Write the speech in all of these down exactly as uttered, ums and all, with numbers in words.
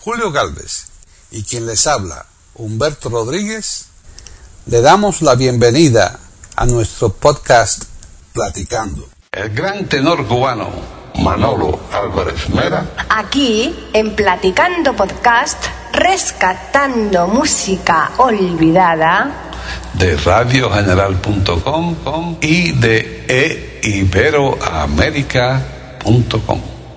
Julio Galvez y quien les habla, Humberto Rodríguez, le damos la bienvenida a nuestro podcast Platicando. El gran tenor cubano Manolo Álvarez Mera, aquí en Platicando Podcast, rescatando música olvidada de radio general punto com y de e iberoamerica punto com.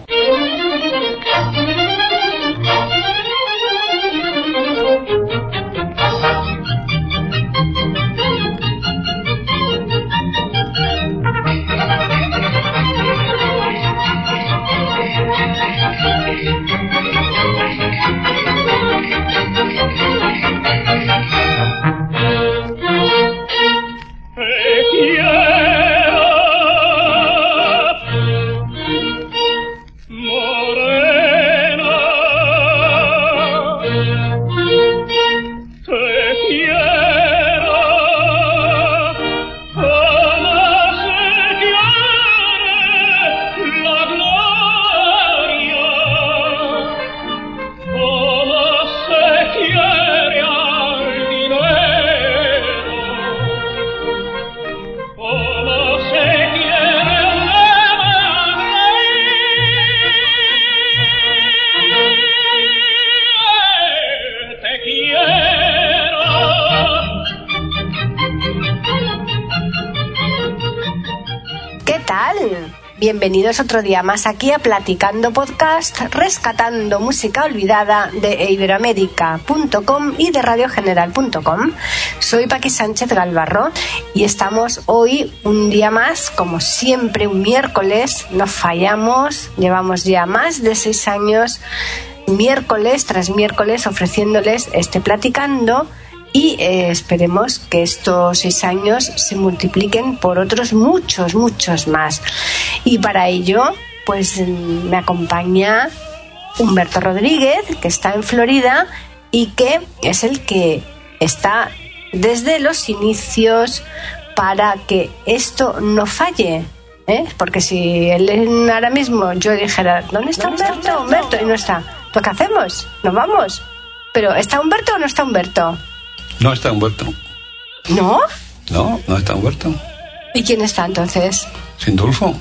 Bienvenidos otro día más aquí a Platicando Podcast, rescatando música olvidada de iberoamerica punto com y de radio general punto com. Soy Paqui Sánchez Galvarro y estamos hoy un día más, como siempre, un miércoles, no fallamos, llevamos ya más de seis años, miércoles tras miércoles, ofreciéndoles este Platicando. Y eh, esperemos que estos seis años se multipliquen por otros muchos, muchos más. Y para ello, pues me acompaña Humberto Rodríguez, que está en Florida y que es el que está desde los inicios para que esto no falle. ¿eh? Porque si él ahora mismo yo dijera, ¿dónde está Humberto? Humberto, y no está. ¿Pues qué hacemos? ¿Nos vamos? ¿Pero está Humberto o no está Humberto? No está Humberto. ¿No? No, no está Humberto. ¿Y quién está entonces? Sindulfo.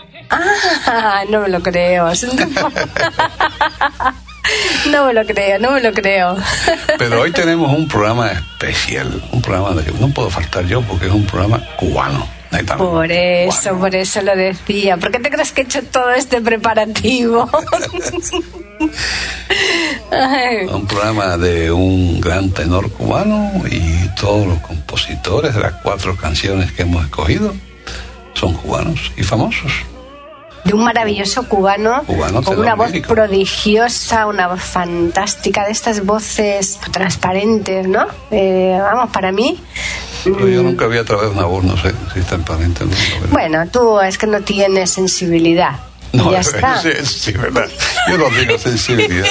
Ah, no me lo creo. Sindulfo. No me lo creo, no me lo creo. Pero hoy tenemos un programa especial, un programa de que no puedo faltar yo porque es un programa cubano. Por eso, cubano. Por eso lo decía. ¿Por qué te crees que he hecho todo este preparativo? Un programa de un gran tenor cubano y todos los compositores de las cuatro canciones que hemos escogido son cubanos y famosos. De un maravilloso cubano, cubano con una voz México. prodigiosa, una voz fantástica, de estas voces transparentes, ¿no? Eh, vamos, para mí... Pero yo nunca había través una voz, no sé si es transparente o no. Pero... Bueno, tú es que no tienes sensibilidad. No, ya es, está. Sí, sí, verdad. Yo no tengo sensibilidad.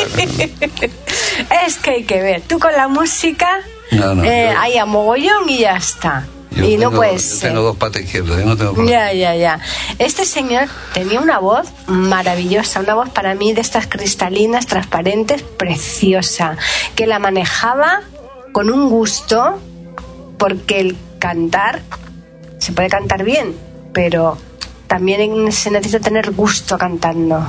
Es que hay que ver. Tú con la música no, no, eh, yo... hay a mogollón y ya está. Yo y tengo, no puedes. Yo tengo dos patas izquierdas, yo no tengo problema. Ya, ya, ya. Este señor tenía una voz maravillosa, una voz para mí de estas cristalinas, transparentes, preciosa, que la manejaba con un gusto, porque el cantar se puede cantar bien, pero también se necesita tener gusto cantando.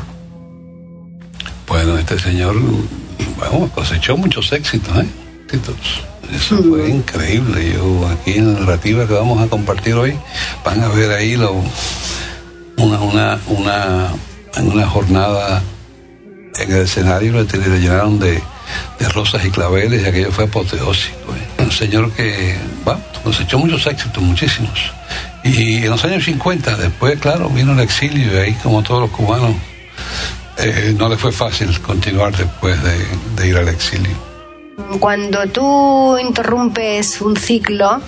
Bueno, este señor, bueno, cosechó muchos éxitos, ¿eh? Éxitos. Eso mm. fue increíble. Yo aquí en la narrativa que vamos a compartir hoy van a ver ahí lo, una, una, una, en una jornada en el escenario le, le llenaron de, de rosas y claveles y aquello fue apoteósico. ¿eh? Un señor que, bueno, cosechó muchos éxitos, muchísimos. Y en los años cincuenta, después, claro, vino el exilio y ahí, como todos los cubanos, eh, no le fue fácil continuar después de, de ir al exilio. Cuando tú interrumpes un ciclo,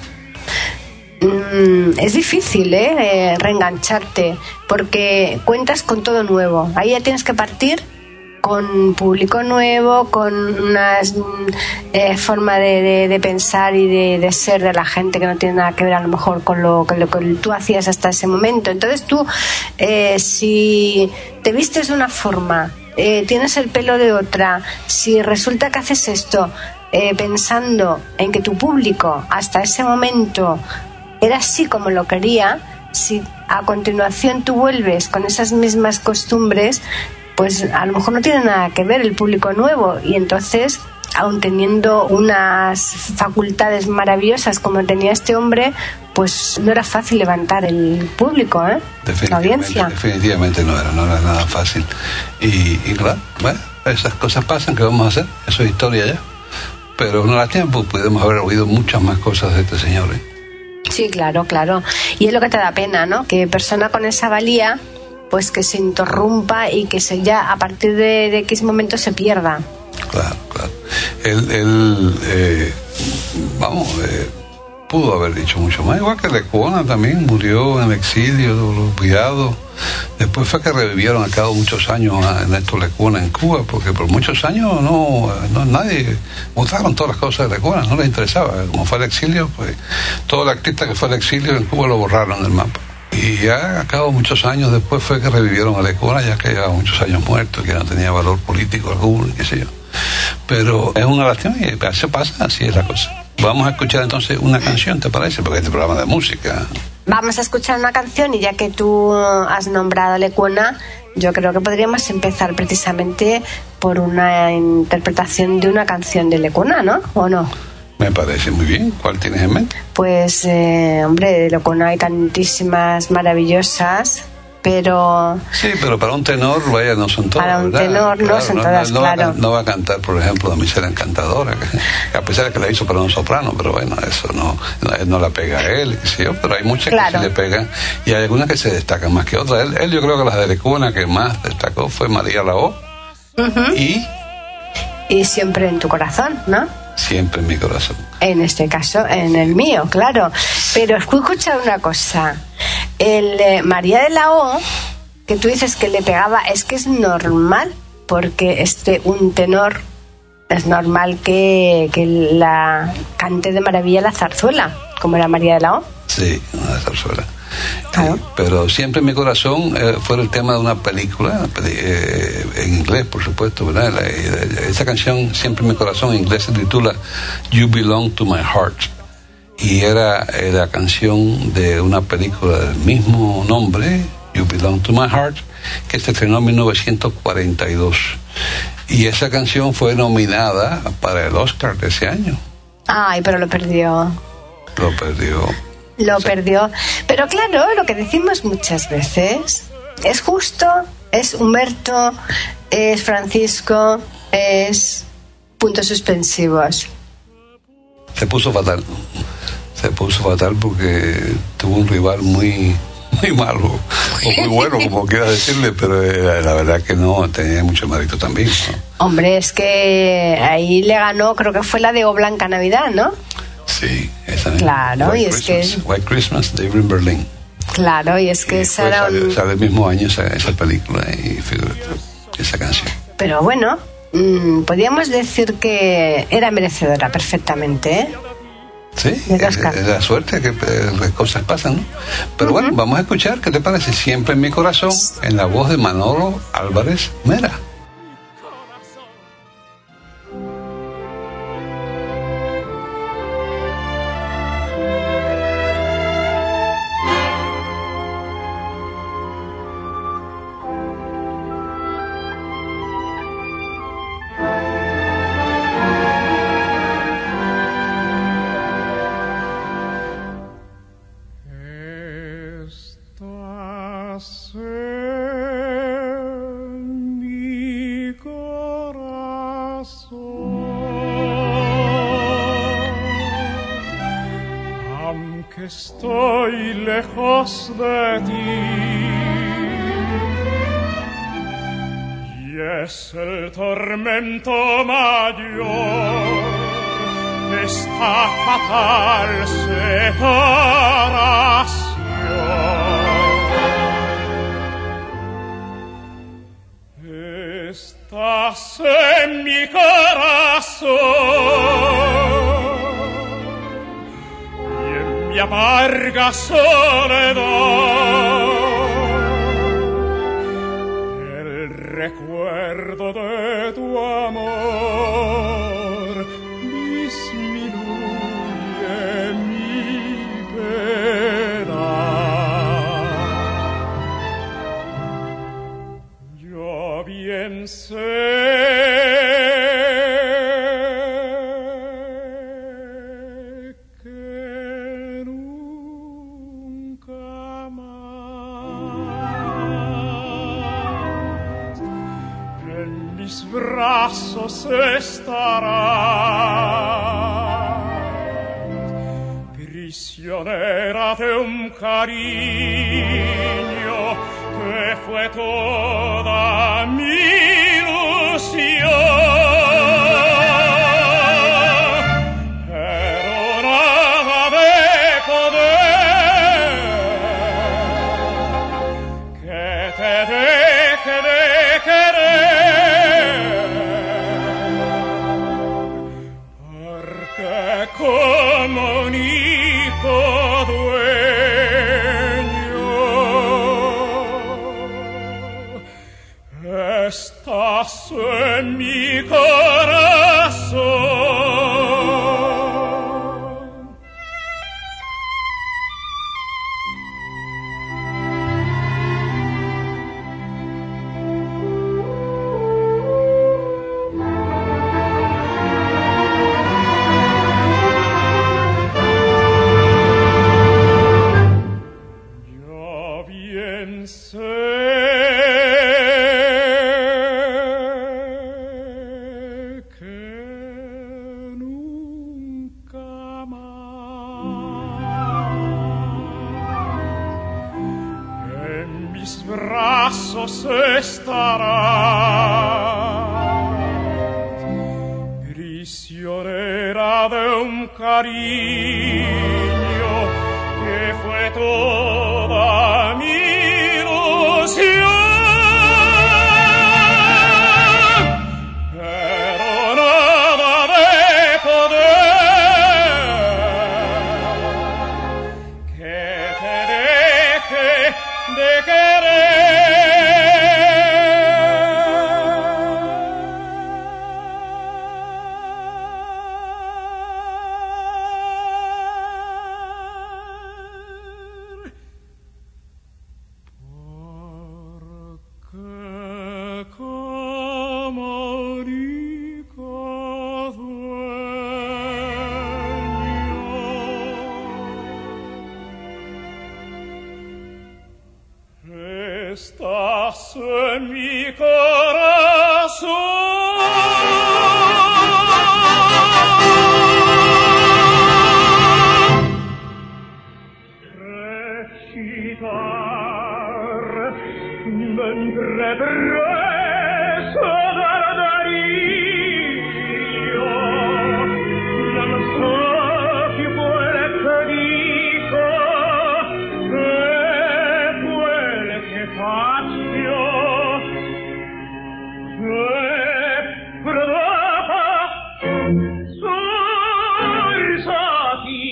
mmm, es difícil ¿eh? Eh, reengancharte, porque cuentas con todo nuevo. Ahí ya tienes que partir con público nuevo, con una eh, forma de, de, de pensar y de, de ser de la gente que no tiene nada que ver a lo mejor con lo, con lo que tú hacías hasta ese momento. Entonces tú, eh, si te vistes de una forma eh, tienes el pelo de otra, si resulta que haces esto eh, pensando en que tu público hasta ese momento era así como lo quería, si a continuación tú vuelves con esas mismas costumbres, pues a lo mejor no tiene nada que ver el público nuevo, y entonces, aun teniendo unas facultades maravillosas como tenía este hombre, pues no era fácil levantar el público, ¿eh? La audiencia. Definitivamente no era, no era nada fácil. Y, y claro, bueno, esas cosas pasan, ¿qué vamos a hacer? Eso es historia ya. Pero no la tiempo, pudimos haber oído muchas más cosas de este señor, ¿eh? Sí, claro, claro. Y es lo que te da pena, ¿no? Que persona con esa valía, pues que se interrumpa y que se ya a partir de, de X momento se pierda. Claro, claro. Él, él eh, vamos, eh, pudo haber dicho mucho más, igual que Lecuona también murió en el exilio, olvidado. Después fue que revivieron al cabo de muchos años a Ernesto Lecuona en Cuba, porque por muchos años no, no nadie votaron todas las cosas de Lecuona, no les interesaba. Como fue al exilio, pues todo el artista que fue al exilio en Cuba lo borraron del mapa. Y ya a cabo de muchos años después fue que revivieron a Lecuona, ya que llevaba muchos años muerto, que no tenía valor político alguno, qué sé yo. Pero es una lástima y se pasa, así es la cosa. Vamos a escuchar entonces una canción, ¿te parece? Porque este programa de música. Vamos a escuchar una canción, y ya que tú has nombrado a Lecuona, yo creo que podríamos empezar precisamente por una interpretación de una canción de Lecuona, ¿no? ¿O no? Me parece muy bien. ¿Cuál tienes en mente? Pues, eh, hombre, de Lecuona hay tantísimas maravillosas, pero... Sí, pero para un tenor, vaya, no son todas, Para un ¿verdad? tenor no, claro, son no, todas, no, claro. Va a, no va a cantar, por ejemplo, Damisela Encantadora, que, a pesar de que la hizo para un soprano, pero bueno, eso no, no, no la pega a él, qué sé yo, pero hay muchas claro. que se le pegan, y hay algunas que se destacan más que otras. Él, él yo creo que las de Lecuona que más destacó fue María la O, uh-huh. y... Y Siempre en tu corazón, ¿no? Siempre en mi corazón. En este caso, en el mío, claro. Pero escucha una cosa. El eh, María de la O, que tú dices que le pegaba, es que es normal, porque este un tenor es normal que, que la cante de maravilla la zarzuela, como era María de la O. Sí, una zarzuela. Claro. Sí, pero Siempre en mi corazón eh, fue el tema de una película, eh, en inglés, por supuesto, ¿verdad? La, la, esa canción, Siempre en mi corazón, en inglés se titula You Belong to My Heart, y era eh, la canción de una película del mismo nombre, You Belong to My Heart, que se estrenó en mil novecientos cuarenta y dos, y esa canción fue nominada para el Oscar de ese año. Ay, pero lo perdió. Lo perdió. Lo sí. perdió. Pero claro, lo que decimos muchas veces, es justo, es Humberto, es Francisco, es puntos suspensivos. Se puso fatal. Se puso fatal porque tuvo un rival muy muy malo, o muy bueno, como quieras decirle, pero eh, la verdad que no, tenía mucho mérito también, ¿no? Hombre, es que ahí le ganó, creo que fue la de O Blanca Navidad, ¿no? Sí, esa misma. Claro, White y es Christmas, que... White Christmas, David in Berlin. Claro, y es que y esa era un... sale, sale el mismo año esa, esa película y fíjate, esa canción. Pero bueno, mmm, podríamos decir que era merecedora perfectamente, ¿eh? Sí, es, es la suerte que eh, las cosas pasan, ¿no? Pero uh-huh. bueno, vamos a escuchar, ¿qué te parece? Siempre en mi corazón, en la voz de Manolo Álvarez Mera. Estoy lejos de ti y es el tormento mayor, esta fatal separación. Estás en mi corazón, mi amarga soledad, el recuerdo recuerdo de tu amor disminuye mi pena. Yo bien sé brazos estarás, prisionera de un cariño que fue toda mi ilusión. Pero nada de poder que te deje de querer. Como un hijo dueño, estás en mi corazón. Brazos estarás, prisionera de un cariño que fue toda mi ilusión. Pero nada de poder que te deje de querer. Estás en mi corazón. Recitar mentre preso dal delirio, non so chi vuole che dico e quel che faccio, e prodopo sorsati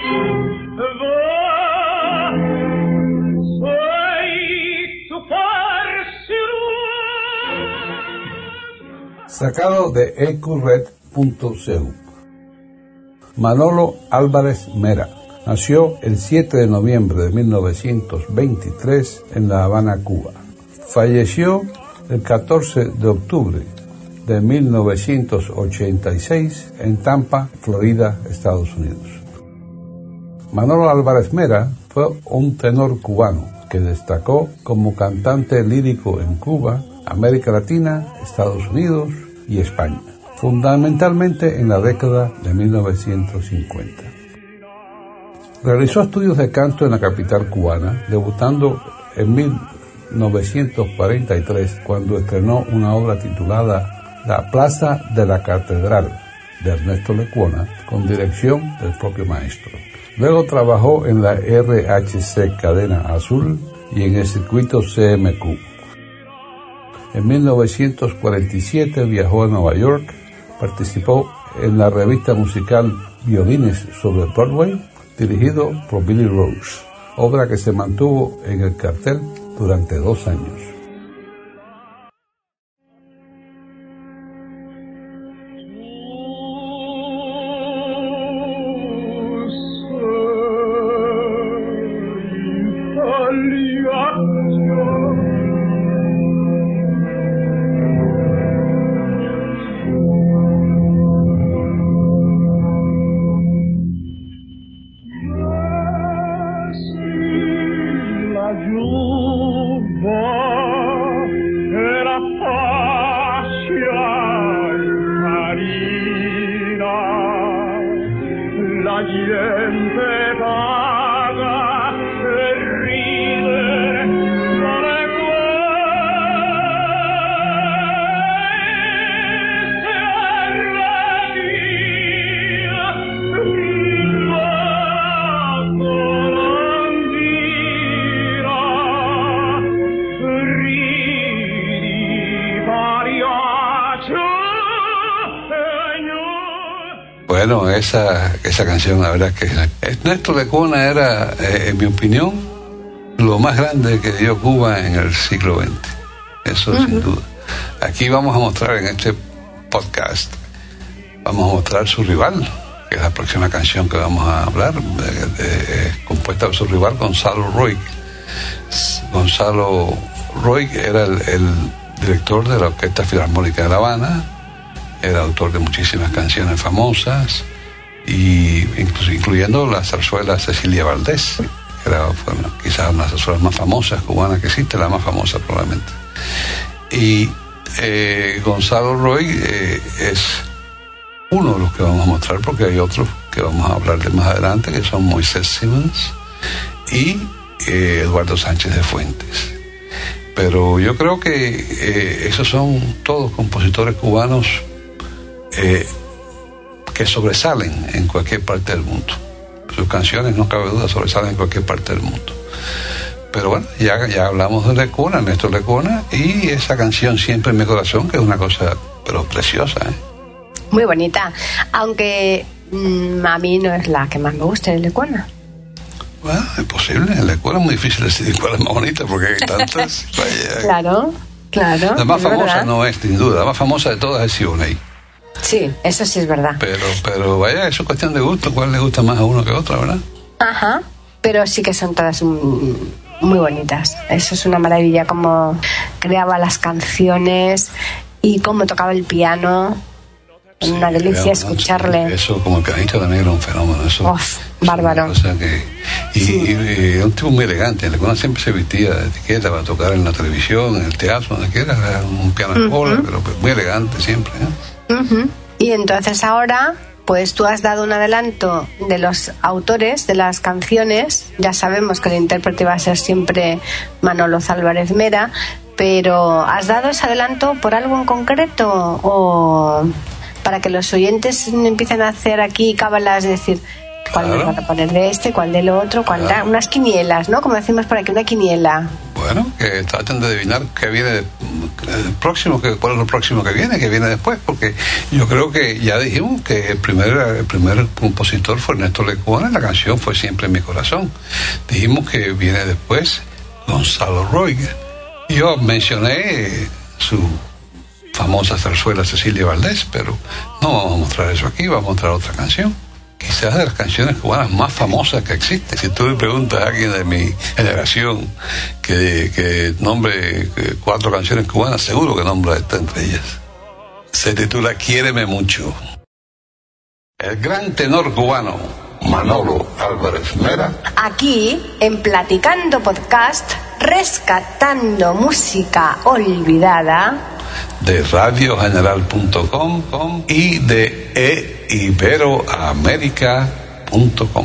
Sacado de e q red punto c u. Manolo Álvarez Mera nació el siete de noviembre de mil novecientos veintitrés en La Habana, Cuba. Falleció el catorce de octubre de mil novecientos ochenta y seis en Tampa, Florida, Estados Unidos. Manolo Álvarez Mera fue un tenor cubano que destacó como cantante lírico en Cuba, América Latina, Estados Unidos y España, fundamentalmente en la década de mil novecientos cincuenta. Realizó estudios de canto en la capital cubana, debutando en mil novecientos cuarenta y tres cuando estrenó una obra titulada La Plaza de la Catedral, de Ernesto Lecuona, con dirección del propio maestro. Luego trabajó en la R H C Cadena Azul y en el circuito C M Q. En mil novecientos cuarenta y siete viajó a Nueva York, participó en la revista musical Violines sobre Broadway, dirigido por Billy Rose, obra que se mantuvo en el cartel durante dos años. gente paga per ridere non è Bueno, esa, esa canción, la verdad es que Ernesto Lecuona era, eh, en mi opinión, lo más grande que dio Cuba en el siglo veinte. Eso uh-huh. sin duda. Aquí vamos a mostrar en este podcast, vamos a mostrar su rival, que es la próxima canción que vamos a hablar, de, de, de, compuesta por su rival Gonzalo Roig. Gonzalo Roig era el, el director de la Orquesta Filarmónica de La Habana, era autor de muchísimas canciones famosas, y incluso incluyendo la zarzuela Cecilia Valdés, que era, bueno, quizás una de las zarzuelas más famosas cubanas que existe, la más famosa probablemente. Y eh, Gonzalo Roig eh, es uno de los que vamos a mostrar, porque hay otros que vamos a hablar de más adelante, que son Moisés Simmons y eh, Eduardo Sánchez de Fuentes. Pero yo creo que eh, esos son todos compositores cubanos Eh, que sobresalen en cualquier parte del mundo. Sus canciones, no cabe duda, sobresalen en cualquier parte del mundo. Pero bueno, ya, ya hablamos de Lecuona, Néstor Lecuona, y esa canción Siempre en mi corazón, que es una cosa pero preciosa, ¿eh? Muy bonita, aunque mmm, a mí no es la que más me gusta de Lecuona. Bueno, es posible, en Lecuona es muy difícil decidir cuál es más bonita, porque hay tantas. Vaya. Claro, claro. La más famosa verdad. No es, sin duda, la más famosa de todas es Siboney. Sí, eso sí es verdad. Pero, pero vaya, eso es cuestión de gusto, cuál le gusta más a uno que a otro, ¿verdad? Ajá, pero sí que son todas muy, muy bonitas. Eso es una maravilla, cómo creaba las canciones y cómo tocaba el piano. Sí, una delicia escucharle. Eso, como el pianista también era un fenómeno. Eso, Uf, bárbaro. O sea que, y, sí. y, y era un tipo muy elegante. Lecuona siempre se vestía de etiqueta para tocar en la televisión, en el teatro, donde quiera. Era un piano en cola, uh-huh. pero muy elegante siempre, ¿eh? Uh-huh. Y entonces ahora, pues tú has dado un adelanto de los autores de las canciones. Ya sabemos que el intérprete va a ser siempre Manolo Álvarez Mera, pero ¿has dado ese adelanto por algo en concreto o para que los oyentes empiecen a hacer aquí cábalas, es decir, cuál claro. me van a poner de este, cuál de lo otro, cuál claro. da, unas quinielas, ¿no? Como decimos por aquí, una quiniela. Bueno, que traten de adivinar qué viene el próximo, que, cuál es lo próximo que viene, que viene después, porque yo creo que ya dijimos que el primer, el primer compositor fue Ernesto Lecuona, la canción fue Siempre en mi corazón. Dijimos que viene después Gonzalo Roig. Yo mencioné su famosa zarzuela Cecilia Valdés, pero no vamos a mostrar eso aquí, vamos a mostrar otra canción. Quizás de las canciones cubanas más famosas que existen. Si tú le preguntas a alguien de mi generación que, que nombre cuatro canciones cubanas, seguro que nombra esta entre ellas. Se titula Quiéreme mucho. El gran tenor cubano Manolo Álvarez Mera. Aquí, en Platicando Podcast, rescatando música olvidada de radio general punto com y de e iberoamerica punto com.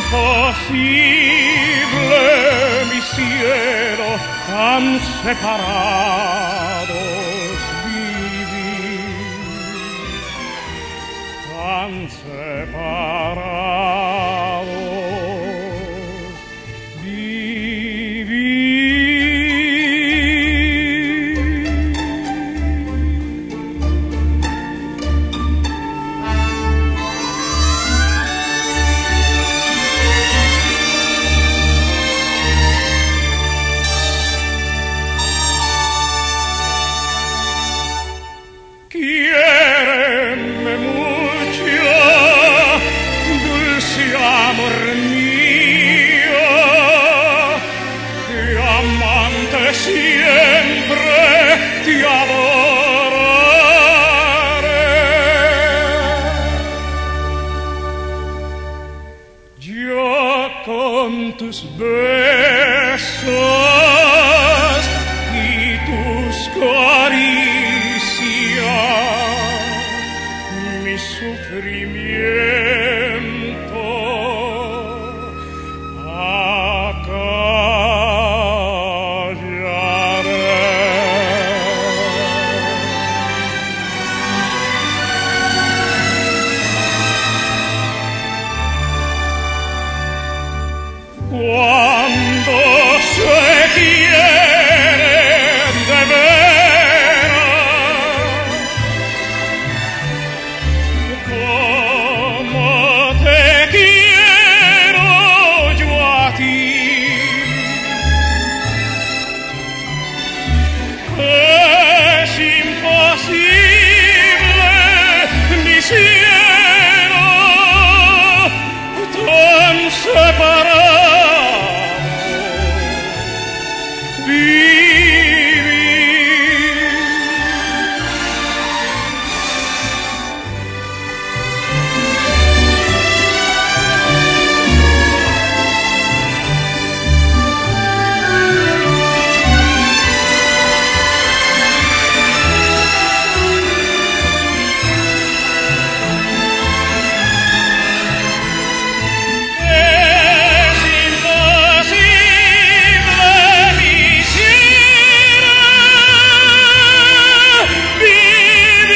imposible, mi cielo, tan separados vivir, tan separados vivir. Quiéreme mucho, dulce amor mío, que amante siempre te adoraré. Yo con tus besos y tus caricias, mi sufrimiento acallaré. Cuando se quiere de veras, como te quiero yo a ti, es imposible, mi cielo, tan separados vivir. Es imposible, mi cielo, vivir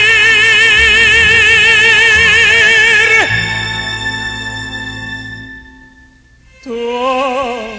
tan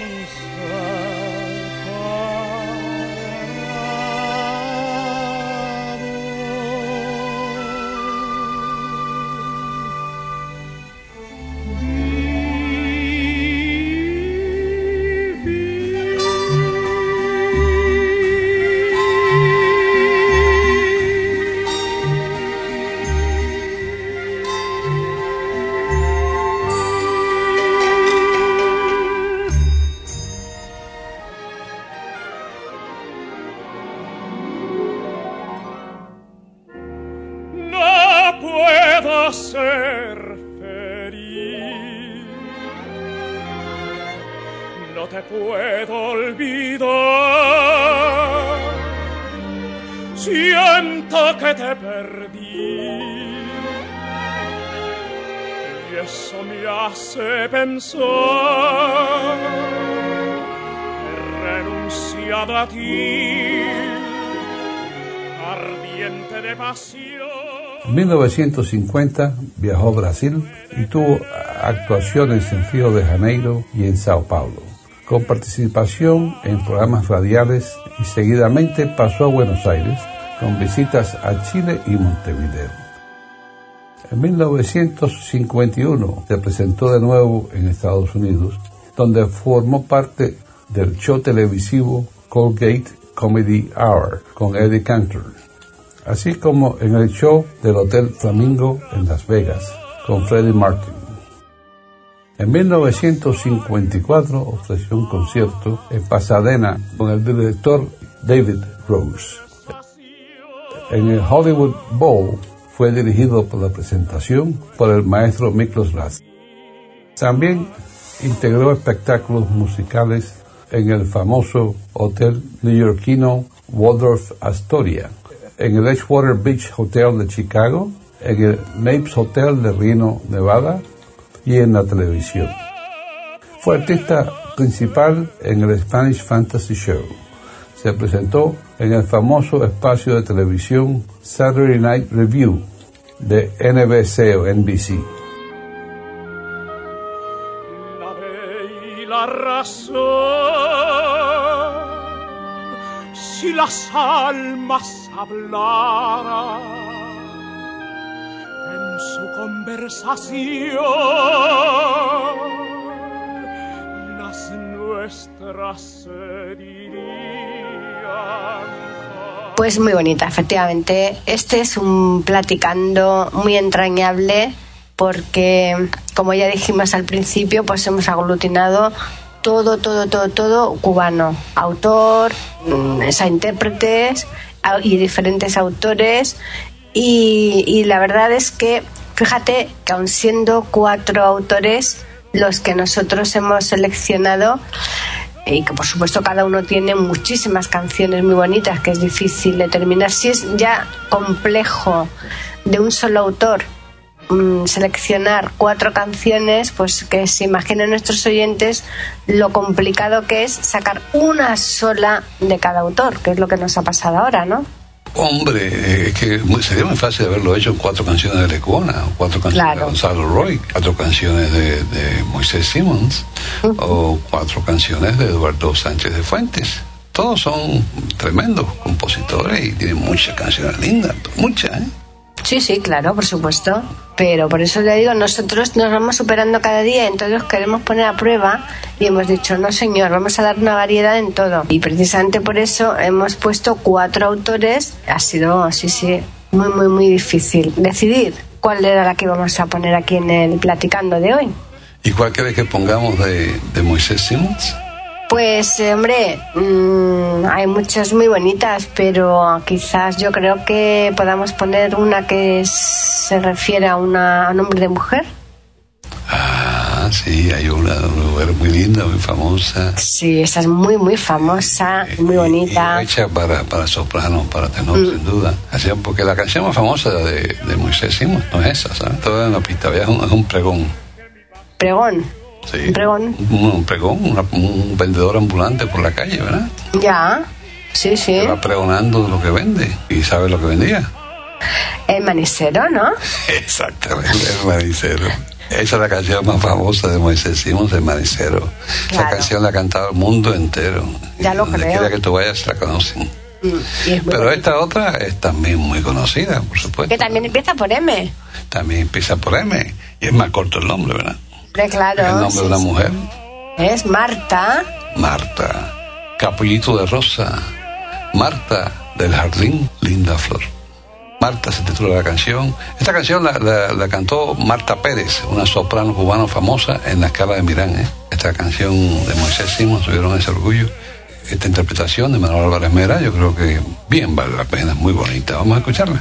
no puedo ser feliz, no te puedo olvidar, siento que te perdí y eso me hace pensar que he renunciado a ti, ardiente de pasión. En mil novecientos cincuenta viajó a Brasil y tuvo actuaciones en Río de Janeiro y en Sao Paulo, con participación en programas radiales, y seguidamente pasó a Buenos Aires con visitas a Chile y Montevideo. En mil novecientos cincuenta y uno se presentó de nuevo en Estados Unidos, donde formó parte del show televisivo Colgate Comedy Hour con Eddie Cantor, así como en el show del Hotel Flamingo en Las Vegas con Freddie Martin. En mil novecientos cincuenta y cuatro ofreció un concierto en Pasadena con el director David Rose. En el Hollywood Bowl fue dirigido por la presentación por el maestro Miklos Raz. También integró espectáculos musicales en el famoso hotel neoyorquino Waldorf Astoria, en el Edgewater Beach Hotel de Chicago, en el Mapes Hotel de Reno, Nevada, y en la televisión. Fue artista principal en el Spanish Fantasy Show. Se presentó en el famoso espacio de televisión Saturday Night Review de N B C o N B C. La ley y la razón, si las almas hablaran en su conversación, las nuestras se dirían. Pues muy bonita, efectivamente. Este es un platicando muy entrañable porque, como ya dijimos al principio, pues hemos aglutinado todo, todo, todo, todo cubano. Autor, a intérpretes y diferentes autores. Y, y la verdad es que, fíjate que aun siendo cuatro autores los que nosotros hemos seleccionado, y que por supuesto cada uno tiene muchísimas canciones muy bonitas, que es difícil determinar si es ya complejo de un solo autor mmm, seleccionar cuatro canciones, pues que se imaginen nuestros oyentes lo complicado que es sacar una sola de cada autor, que es lo que nos ha pasado ahora, ¿no? Hombre, es que sería muy fácil haberlo hecho en cuatro canciones de Lecuona, o cuatro canciones claro. de Gonzalo Roy, cuatro canciones de, de Moisés Simmons, uh-huh. o cuatro canciones de Eduardo Sánchez de Fuentes. Todos son tremendos compositores y tienen muchas canciones lindas, muchas, ¿eh? Sí, sí, claro, por supuesto. Pero por eso le digo, nosotros nos vamos superando cada día, entonces los queremos poner a prueba y hemos dicho, no señor, vamos a dar una variedad en todo. Y precisamente por eso hemos puesto cuatro autores. Ha sido, sí, sí, muy, muy, muy difícil decidir cuál era la que vamos a poner aquí en el Platicando de hoy. ¿Y cuál quieres que pongamos de, de Moisés Simmons? Pues, hombre, mmm, hay muchas muy bonitas, pero quizás yo creo que podamos poner una que se refiere a, una, a un nombre de mujer. Ah, sí, hay una, una mujer muy linda, muy famosa. Sí, esa es muy, muy famosa, eh, muy bonita. Y, y hecha para, para soprano, para tenor, mm. sin duda. Así, porque la canción más famosa de, de Moisés Simmons no es esa, ¿sabes? Toda en la pista, es un, es un pregón. ¿Pregón? Sí, un pregón. Un, un pregón, una, un vendedor ambulante por la calle, ¿verdad? Ya, sí, sí. Se va pregonando lo que vende y sabe lo que vendía. El manicero, ¿no? Exactamente, el manicero. Esa es la canción más famosa de Moisés Simmons, el manicero. Claro. Esa canción la ha cantado el mundo entero. Ya lo donde creo. quiera que tú vayas la conocen. Mm, Pero bonita. Esta otra es también muy conocida, por supuesto. Que también empieza por M. También empieza por M. Y es más corto el nombre, ¿verdad? Claro, el nombre sí, de una sí. mujer. Es Marta. Marta. Capullito de rosa. Marta del jardín, linda flor. Marta se titula la canción. Esta canción la, la, la cantó Marta Pérez, una soprano cubana famosa en la Scala de Milán, ¿eh? Esta canción de Moisés Simmons tuvieron ese orgullo. Esta interpretación de Manuel Álvarez Mera, yo creo que bien vale la pena, es muy bonita. Vamos a escucharla.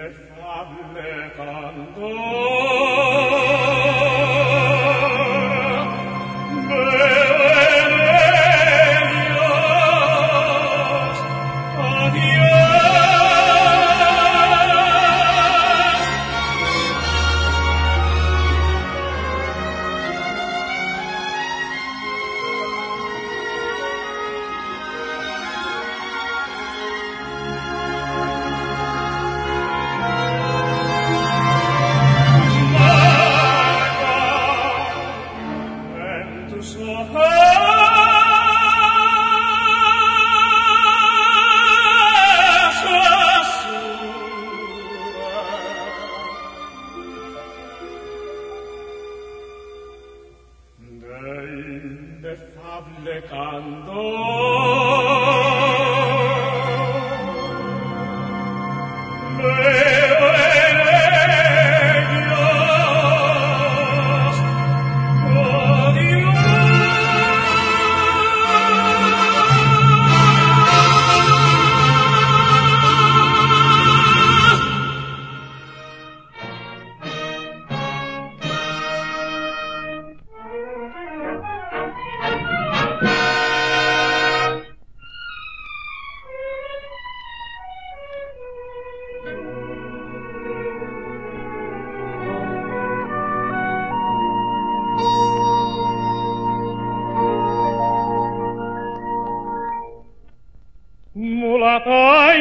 Mulata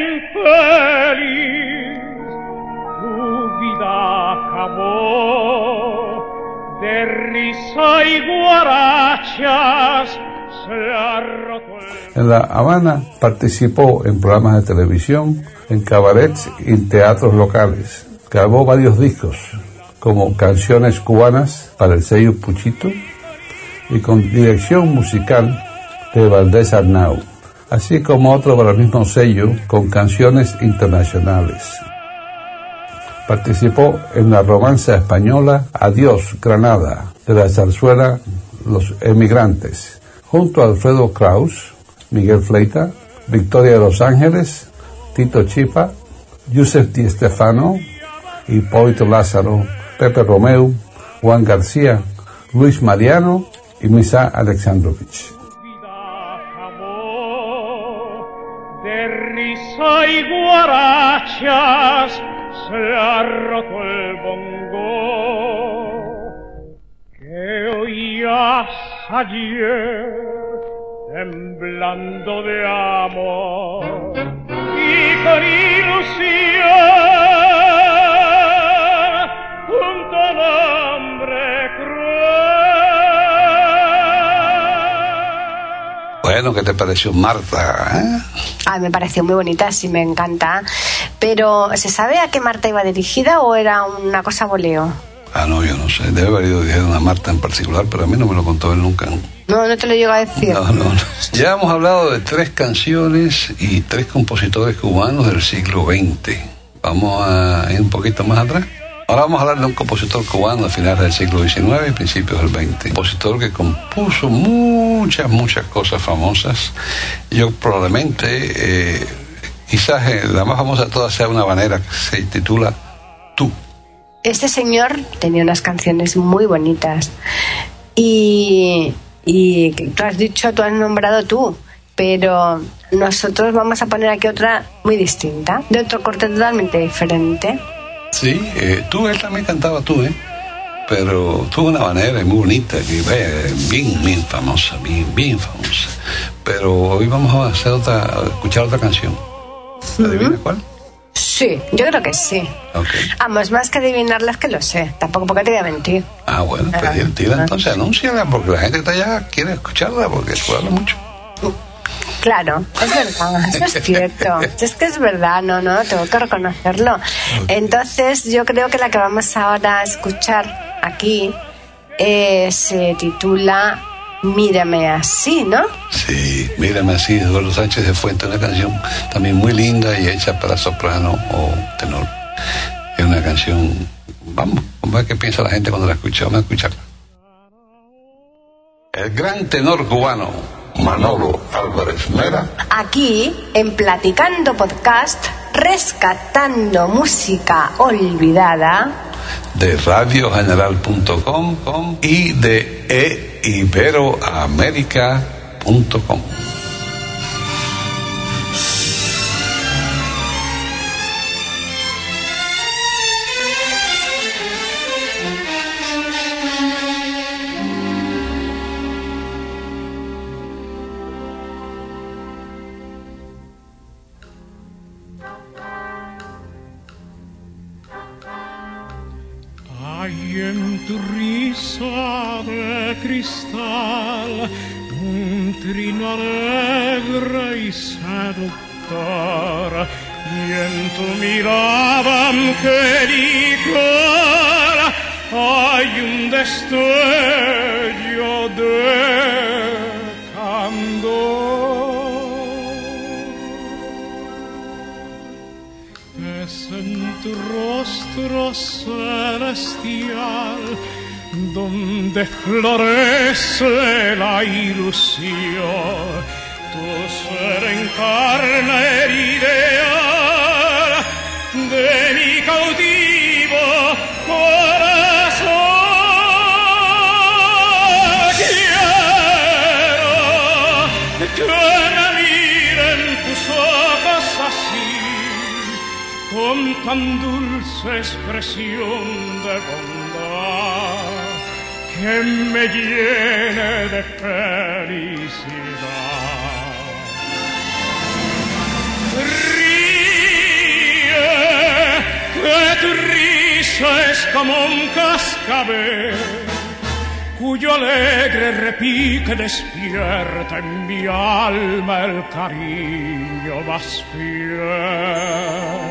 infeliz, tu vida acabó, de risa y guarachas se ha roto el... En La Habana participó en programas de televisión, en cabarets y en teatros locales. Grabó varios discos, como Canciones Cubanas para el sello Puchito y con dirección musical de Valdés Arnau, así como otro para el mismo sello con canciones internacionales. Participó en la romanza española Adiós Granada, de la zarzuela Los Emigrantes, junto a Alfredo Kraus, Miguel Fleita, Victoria de los Ángeles, Tito Chipa, Yusef Di Stefano, Hipólito Lázaro, Pepe Romeu, Juan García, Luis Mariano y Misa Alexandrovich. De risa y guarachas se ha roto el bongo que oías ayer temblando de amor y con ilusión junto al hombre cruel. Bueno, ¿qué te pareció Marta? ¿Eh? Ah, me pareció muy bonita, sí, me encanta. Pero, ¿se sabe a qué Marta iba dirigida o era una cosa voleo? Ah, no, yo no sé. Debe haber ido dirigida a una Marta en particular, pero a mí no me lo contó él nunca. No, no te lo llego a decir. No, no, no. Ya hemos hablado de tres canciones y tres compositores cubanos del siglo veinte. Vamos a ir un poquito más atrás. Ahora vamos a hablar de un compositor cubano a finales del siglo diecinueve y principios del veinte. Un compositor que compuso muchas, muchas cosas famosas. Yo probablemente, eh, quizás eh, la más famosa de todas sea una habanera que se titula Tú. Este señor tenía unas canciones muy bonitas. Y, y tú has dicho, tú has nombrado Tú. Pero nosotros vamos a poner aquí otra muy distinta, de otro corte totalmente diferente. Sí, eh, tú, él también cantaba Tú, ¿eh? Pero tuvo una manera muy bonita, que eh, bien, bien famosa, bien, bien famosa. Pero hoy vamos a hacer otra, a escuchar otra canción. ¿Adivinas cuál? Sí, yo creo que sí. Okay. Vamos, más que adivinarlas que lo sé. Tampoco porque te voy a mentir. Ah, bueno, pues ah, tira, entonces anúnciala, porque la gente que está allá quiere escucharla, porque se habla mucho. Claro, es verdad, eso es cierto. Es que es verdad, no, no, tengo que reconocerlo. Okay. Entonces, yo creo que la que vamos ahora a escuchar aquí eh, se titula Mírame así, ¿no? Sí, Mírame así, de Eduardo Sánchez de Fuentes, una canción también muy linda y hecha para soprano o tenor. Es una canción, vamos, vamos a ver qué piensa la gente cuando la escucha, vamos a escucharla. El gran tenor cubano Manolo Álvarez Mera. Aquí, en Platicando Podcast, Rescatando Música Olvidada de radio general punto com y de e iberoamerica punto com. Hay en tu risa de cristal un trino alegre y seductor, y en tu mirada angelical hay un destello de candor. Es en tu rostro celestial donde florece la ilusión. Tu ser encarna el ideal de mi cautivo corazón. Quiero que me miren tus ojos así, con tan dulce expresión de bondad, que me llene de felicidad. Ríe, que tu risa es como un cascabel, cuyo alegre repique despierta en mi alma el cariño más fiel.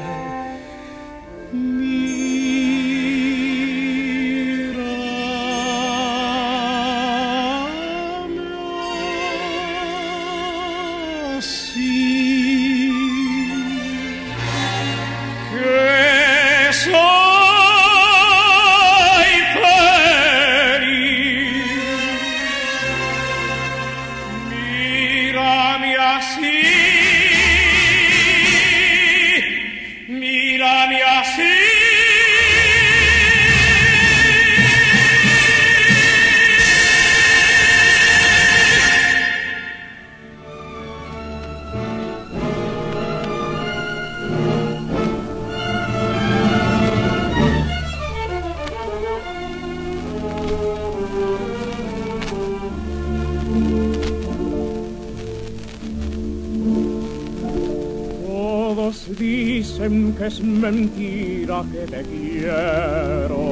Dicen que es mentira que te quiero,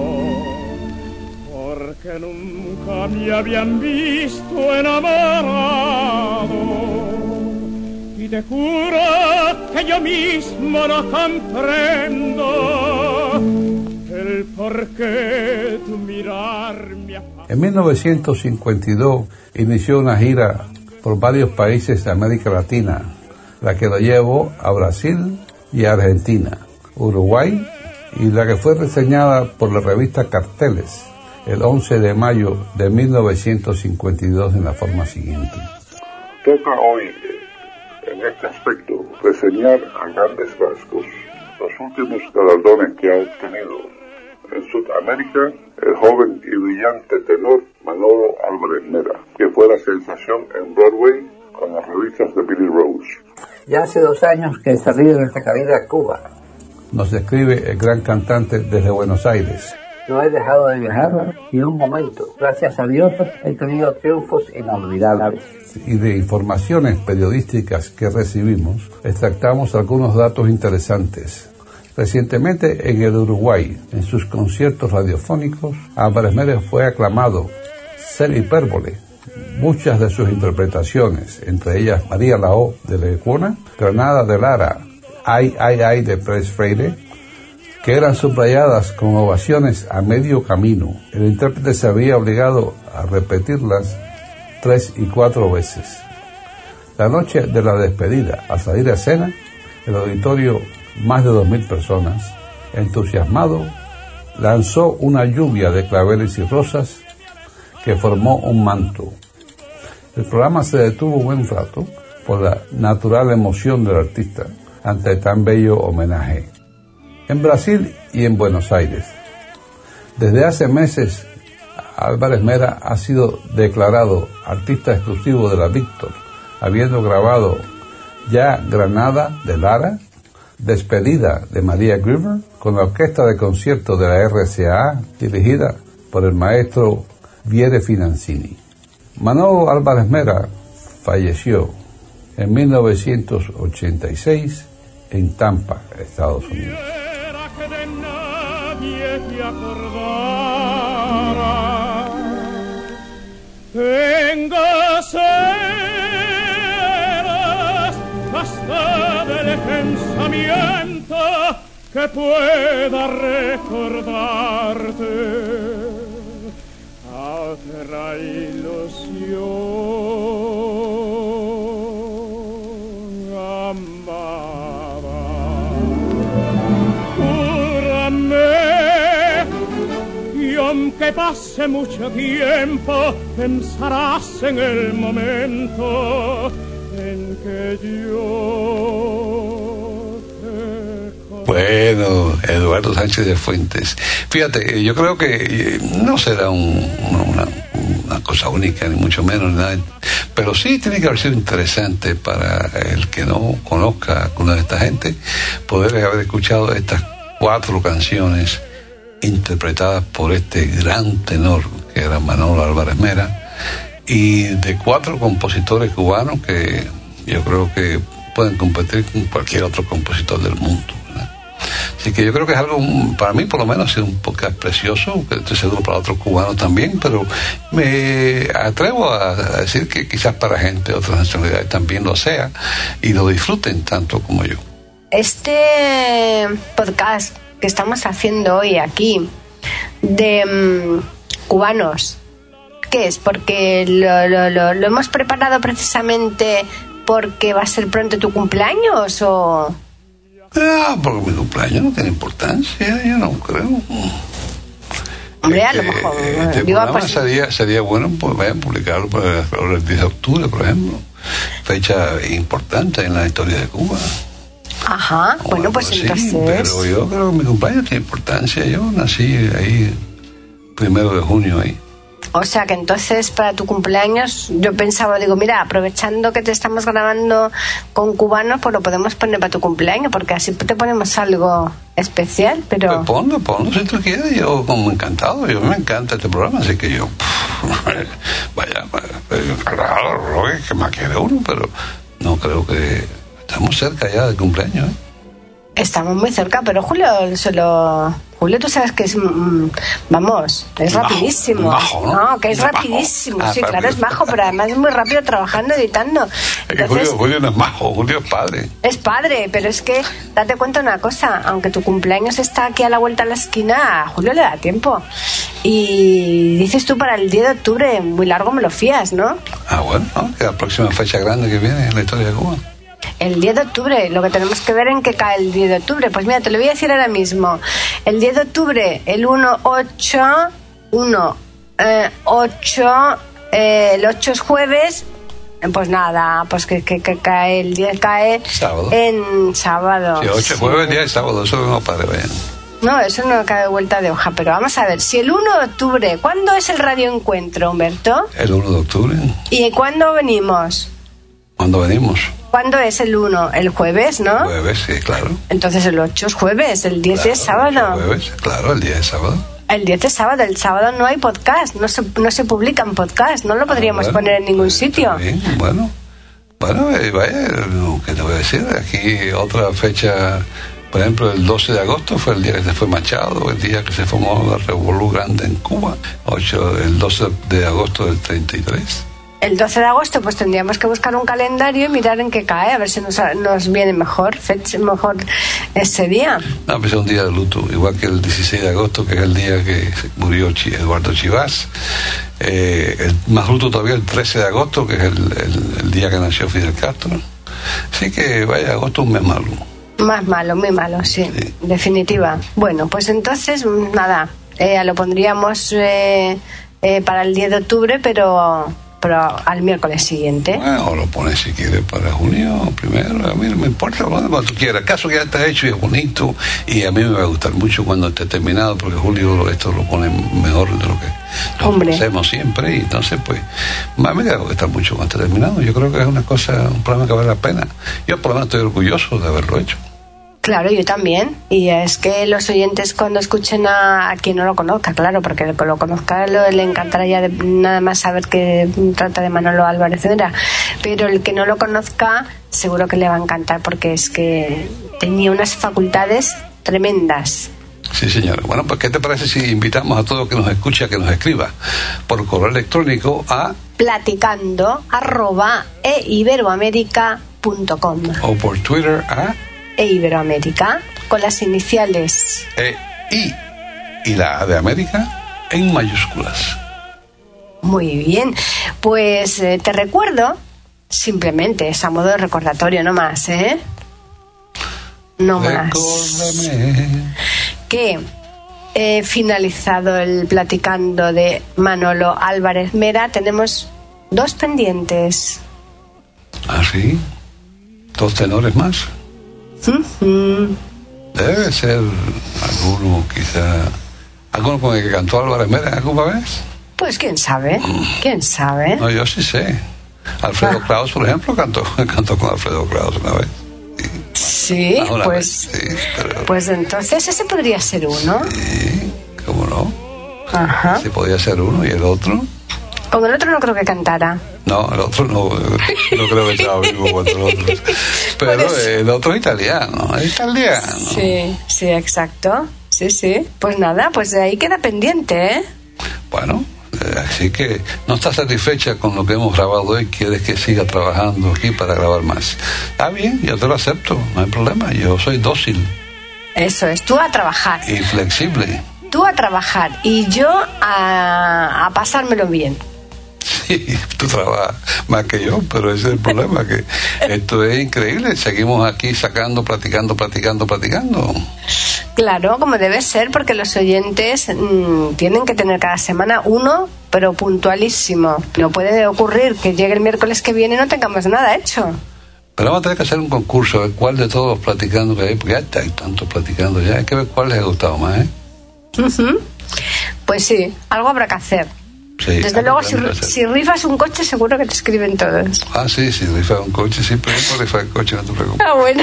porque nunca me habían visto enamorado, y te juro que yo mismo no comprendo el por qué tu mirar me apasiona. En mil novecientos cincuenta y dos inició una gira por varios países de América Latina, la que lo llevó a Brasil y a Argentina, Uruguay, y la que fue reseñada por la revista Carteles el once de mayo de mil novecientos cincuenta y dos en la forma siguiente. Toca hoy, en este aspecto, reseñar a grandes rasgos los últimos galardones que ha obtenido en Sudamérica el joven y brillante tenor Manolo Álvarez Mera, que fue la sensación en Broadway con las revistas de Billy Rose. Ya hace dos años que he salido de nuestra cabina a Cuba. Nos describe el gran cantante desde Buenos Aires. No he dejado de viajar ni un momento. Gracias a Dios he tenido triunfos inolvidables. Y de informaciones periodísticas que recibimos, extractamos algunos datos interesantes. Recientemente en el Uruguay, en sus conciertos radiofónicos, Álvarez Mera fue aclamado ser hipérbole. Muchas de sus interpretaciones, entre ellas María Lao de Lecuona, Granada de Lara, Ay, ay, ay de Pérez Freire, que eran subrayadas con ovaciones a medio camino. El intérprete se había obligado a repetirlas tres y cuatro veces. La noche de la despedida, al salir a escena, el auditorio, más de dos mil personas, entusiasmado, lanzó una lluvia de claveles y rosas que formó un manto. El programa se detuvo un buen rato por la natural emoción del artista, ante tan bello homenaje. En Brasil y en Buenos Aires, desde hace meses, Álvarez Mera ha sido declarado artista exclusivo de la Víctor, habiendo grabado ya Granada de Lara, Despedida de María Grieber, con la orquesta de concierto de la R C A, dirigida por el maestro Viere Financini. Manolo Álvarez Mera falleció en mil novecientos ochenta y seis en Tampa, Estados Unidos. Hasta del pensamiento que pueda recordarte otra ilusión amada. Júrame, y aunque pase mucho tiempo, pensarás en el momento en que yo te... Bueno, Eduardo Sánchez de Fuentes. Fíjate, yo creo que no será un, una, una cosa única, ni mucho menos, nada, pero sí tiene que haber sido interesante para el que no conozca a alguna de esta gente, poder haber escuchado estas cuatro canciones interpretadas por este gran tenor que era Manolo Álvarez Mera, y de cuatro compositores cubanos que yo creo que pueden competir con cualquier otro compositor del mundo, ¿verdad? Así que yo creo que es algo, para mí por lo menos, ha sido un podcast precioso, que estoy seguro para otros cubanos también, pero me atrevo a, a decir que quizás para gente de otras nacionalidades también lo sea y lo disfruten tanto como yo. Este podcast que estamos haciendo hoy aquí de um, cubanos, ¿qué es? Porque lo, lo, lo, lo hemos preparado precisamente porque va a ser pronto tu cumpleaños, o... Ah, porque mi cumpleaños no tiene importancia, yo no creo. Hombre, a lo mejor... Este digo, programa pues, sería, sería bueno, pues vayan a publicarlo por el diez de octubre, por ejemplo. Fecha importante en la historia de Cuba. Ajá, O bueno, algo pues así, entonces... Pero yo creo que mi cumpleaños tiene importancia. Yo nací ahí, primero de junio ahí. O sea que entonces para tu cumpleaños yo pensaba, digo, mira, aprovechando que te estamos grabando con cubanos, pues lo podemos poner para tu cumpleaños, porque así te ponemos algo especial, pero... Pues ponlo, ponlo si tú quieres, yo como encantado, yo me encanta este programa, así que yo, vaya, claro, que más quiere uno, pero no creo que estamos cerca ya del cumpleaños, ¿eh? Estamos muy cerca, pero Julio se lo... Julio, tú sabes que es... Mmm, vamos, es Majo, rapidísimo. majo, ¿no? No, que es, es rapidísimo. Majo. Ah, sí, claro, rápido. es majo, pero además es muy rápido trabajando, editando. Es que Julio, Julio no es majo, Julio es padre. Es padre, pero es que date cuenta una cosa, aunque tu cumpleaños está aquí a la vuelta de la esquina, a Julio le da tiempo. Y dices tú para el diez de octubre, muy largo me lo fías, ¿no? Ah, bueno, ¿no? Que la próxima fecha grande que viene en la historia de Cuba. El diez de octubre, lo que tenemos que ver en qué cae el diez de octubre. Pues mira, te lo voy a decir ahora mismo. El diez de octubre, el uno ocho, uno, ocho, eh, el ocho es jueves. Pues nada, pues que, que, que cae el diez, cae Sábado. En sábado. Sí, ocho sí. jueves, día de sábado, eso no padre, vayan. No, eso no cae de vuelta de hoja, pero vamos a ver, si el uno de octubre, ¿cuándo es el radioencuentro, Humberto? El uno de octubre. ¿Y cuándo venimos? ¿Cuándo venimos? ¿Cuándo es el uno? El jueves, ¿no? Jueves, sí, claro. Entonces el ocho es jueves, el diez Claro, es sábado. el jueves, claro, el día de sábado. El diez es sábado, el sábado no hay podcast, no se, no se publican podcast, no lo podríamos Ah, bueno, poner en ningún pues, sitio. está bien, bueno, bueno, eh, vaya, lo que te voy a decir, aquí otra fecha, por ejemplo, el doce de agosto fue el día que se fue Machado, el día que se formó la Revolución Grande en Cuba, ocho, el doce de agosto del treinta y tres. El doce de agosto pues tendríamos que buscar un calendario y mirar en qué cae, a ver si nos, nos viene mejor, fecha, mejor ese día. No, pues es un día de luto, igual que el dieciséis de agosto, que es el día que murió Eduardo Chivás. Eh, el más luto todavía el trece de agosto, que es el, el, el día que nació Fidel Castro. Así que vaya, agosto es un mes malo. Más malo, muy malo, sí, sí. Definitiva. Bueno, pues entonces, nada, eh, lo pondríamos eh, eh, para el diez de octubre, pero... pro, al miércoles siguiente. Bueno, lo pones si quieres para junio primero, a mí no me importa, cuando tú quieras. El caso que ya está hecho y es bonito, y a mí me va a gustar mucho cuando esté terminado, porque julio esto lo pone mejor de lo que lo hacemos siempre, y entonces pues a mí me va a gustar mucho cuando esté terminado. Yo creo que es una cosa, un programa que vale la pena. Yo por lo menos estoy orgulloso de haberlo hecho. Claro, yo también. Y es que los oyentes cuando escuchen a, a quien no lo conozca, claro, porque el que lo conozca lo, le encantará ya de, nada más saber que trata de Manolo Álvarez Mera. Pero el que no lo conozca seguro que le va a encantar, porque es que tenía unas facultades tremendas. Sí, señora. Bueno, pues ¿qué te parece si invitamos a todo el que nos escuche a que nos escriba por correo electrónico a platicando arroba e iberoamérica punto com o por Twitter a e Iberoamérica con las iniciales E, I y la A de América en mayúsculas. Muy bien, pues eh, te recuerdo, simplemente es a modo de recordatorio, no más, ¿eh? No más. Recórdame Que he finalizado el platicando de Manolo Álvarez Mera. Tenemos dos pendientes. ¿Ah, sí? ¿Dos tenores más? Uh-huh. Debe ser alguno, quizá, alguno con el que cantó Álvarez Mera alguna vez. Pues quién sabe, quién sabe. No, yo sí sé. Alfredo Ah. Kraus, por ejemplo, cantó, cantó con Alfredo Kraus una vez. Sí, Ah, una pues, vez, sí, pero- pues entonces ese podría ser uno. Sí, ¿cómo no? Ajá. Sí, podía ser uno, y el otro. Con el otro no creo que cantara. No, el otro no, no creo que estaba vivo cuando el otro. Pero Por eso. el otro es italiano, es italiano. Sí, sí, exacto. Sí, sí. Pues nada, pues de ahí queda pendiente, ¿eh? Bueno, eh, así que no estás satisfecha con lo que hemos grabado hoy, quieres que siga trabajando aquí para grabar más. Está bien, yo te lo acepto, no hay problema, yo soy dócil Eso es, tú a trabajar. y flexible. Tú a trabajar y yo a, a pasármelo bien. Sí, tú trabajas más que yo, pero ese es el problema, que esto es increíble, seguimos aquí sacando, platicando, platicando, platicando. Claro, como debe ser, porque los oyentes mmm, tienen que tener cada semana uno, pero puntualísimo. No puede ocurrir que llegue el miércoles que viene y no tengamos nada hecho. Pero vamos a tener que hacer un concurso, a ver cuál de todos los platicando que hay, porque ya hay tantos platicando ya, hay que ver cuál les ha gustado más, ¿eh? Uh-huh. Pues sí, algo habrá que hacer. Sí, Desde luego, si, hacer. si rifas un coche, seguro que te escriben todos. Ah, sí, sí, rifar un coche, sí, pero por rifar el coche, no te preocupes. Ah, bueno.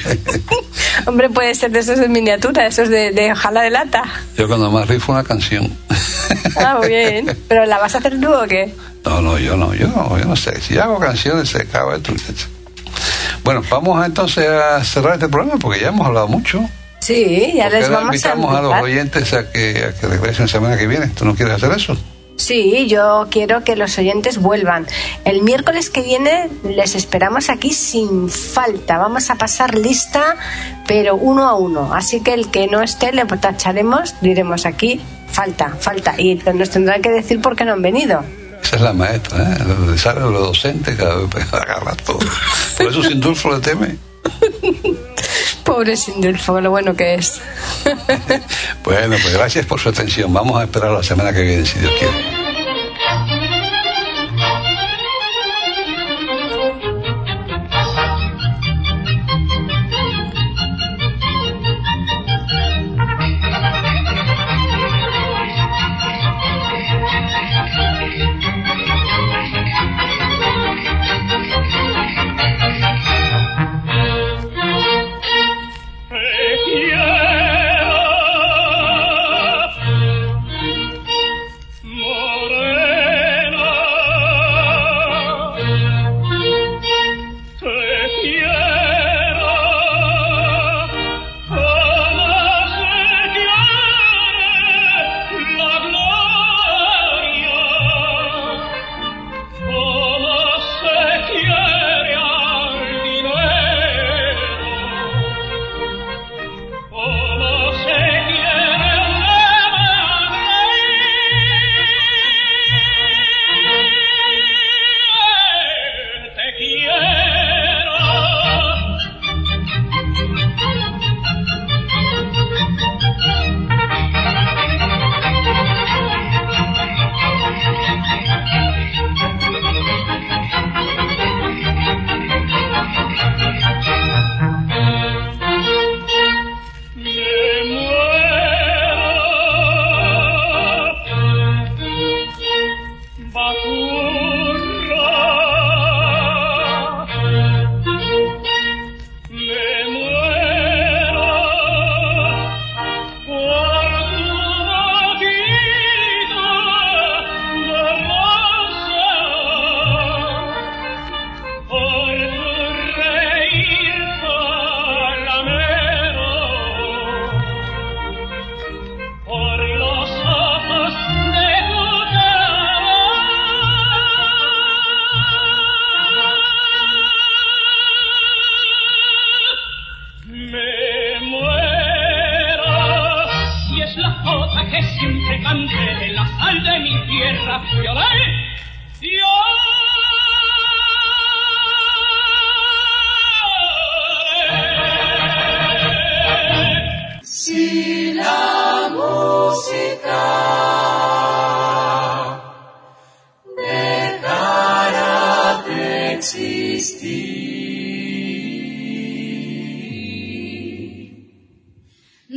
Hombre, puede ser de esos de miniatura, esos de, de hojalata de lata. Yo cuando más rifo una canción. Ah, muy bien. ¿Pero la vas a hacer tú o qué? No, no, yo no, yo no, yo no sé. Si hago canciones, se acaba esto. Bueno, vamos a, entonces a cerrar este programa, porque ya hemos hablado mucho. Sí, ya les Porque ahora vamos a invitamos a los empezar. oyentes a que, a que regresen la semana que viene. ¿Tú no quieres hacer eso? Sí, yo quiero que los oyentes vuelvan. El miércoles que viene les esperamos aquí sin falta. Vamos a pasar lista, pero uno a uno. Así que el que no esté le tacharemos, diremos aquí, falta, falta. Y nos tendrán que decir por qué no han venido. Esa es la maestra, ¿eh? Lo sale los docentes cada vez agarra todo. Por eso Sindulfo le teme. Pobre Sindulfo, lo bueno que es. Bueno, pues gracias por su atención. Vamos a esperar la semana que viene, si Dios quiere. Te quiero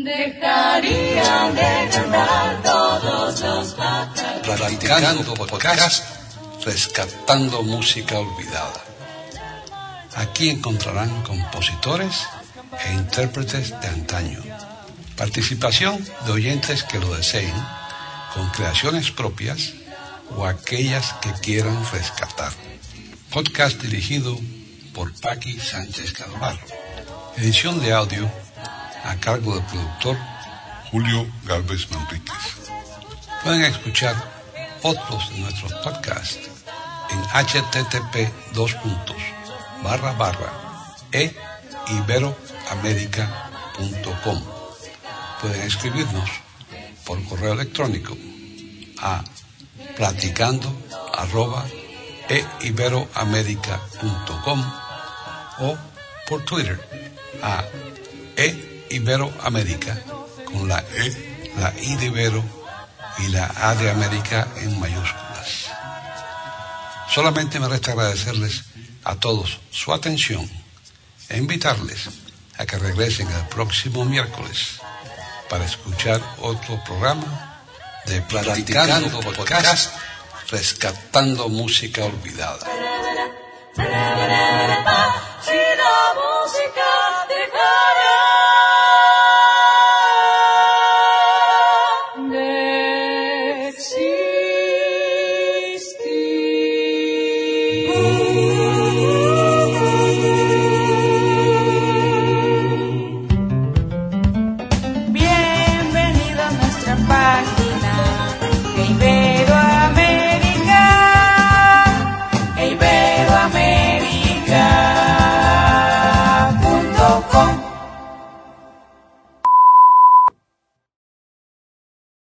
Dejarían de cantar todos los pájaros. Platicando podcast, rescatando música olvidada. Aquí encontrarán compositores e intérpretes de antaño. Participación de oyentes que lo deseen, con creaciones propias o aquellas que quieran rescatar. Podcast dirigido por Paqui Sánchez Calvarro. Edición de audio a cargo del productor Julio Galvez Manríquez. Pueden escuchar otros de nuestros podcasts en http dos puntos barra barra e iberoamerica punto com. Pueden escribirnos por correo electrónico a platicando arroba e iberoamerica punto com o por Twitter a e Iberoamérica, con la E, la I de Ibero y la A de América en mayúsculas. Solamente me resta agradecerles a todos su atención e invitarles a que regresen el próximo miércoles para escuchar otro programa de Platicando Podcast, rescatando música olvidada.